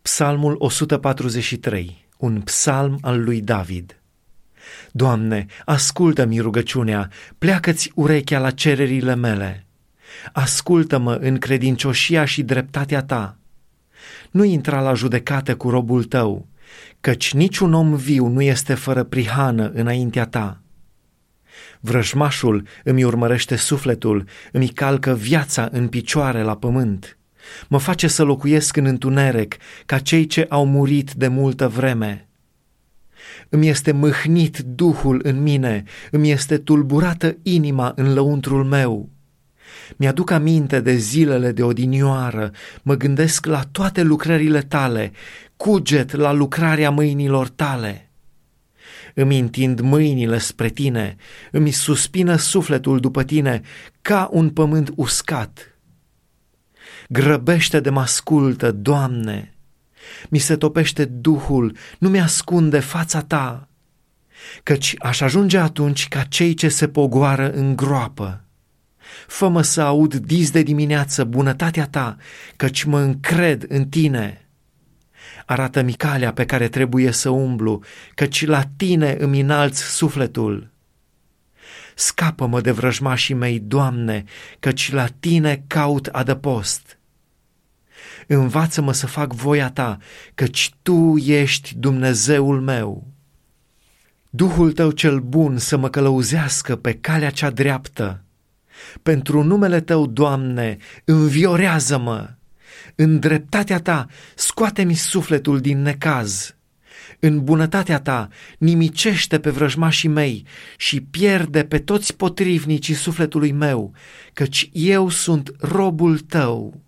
Psalmul 143, un psalm al lui David. Doamne, ascultă-mi rugăciunea, pleacă-ți urechea la cererile mele. Ascultă-mă în credincioșia și dreptatea ta. Nu intra la judecată cu robul tău, căci niciun om viu nu este fără prihană înaintea ta. Vrăjmașul îmi urmărește sufletul, îmi calcă viața în picioare la pământ. Mă face să locuiesc în întuneric ca cei ce au murit de multă vreme. Îmi este mâhnit duhul în mine, îmi este tulburată inima în lăuntrul meu. Mi-aduc aminte de zilele de odinioară, mă gândesc la toate lucrările tale, cuget la lucrarea mâinilor tale. Îmi întind mâinile spre tine, îmi suspină sufletul după tine ca un pământ uscat. Grăbește de mă ascultă, Doamne, mi se topește duhul, nu mi-ascunde fața ta, căci aș ajunge atunci ca cei ce se pogoară în groapă. Fă-mă să aud dis de dimineață bunătatea ta, căci mă încred în tine. Arată-mi calea pe care trebuie să umblu, căci la tine îmi înalț sufletul. Scapă-mă de vrăjmașii mei, Doamne, căci la tine caut adăpost. Învață-mă să fac voia ta, căci tu ești Dumnezeul meu. Duhul tău cel bun să mă călăuzească pe calea cea dreaptă. Pentru numele tău, Doamne, înviorează-mă. În dreptatea ta scoate-mi sufletul din necaz. În bunătatea ta nimicește pe vrăjmașii mei și pierde pe toți potrivnicii sufletului meu, căci eu sunt robul tău.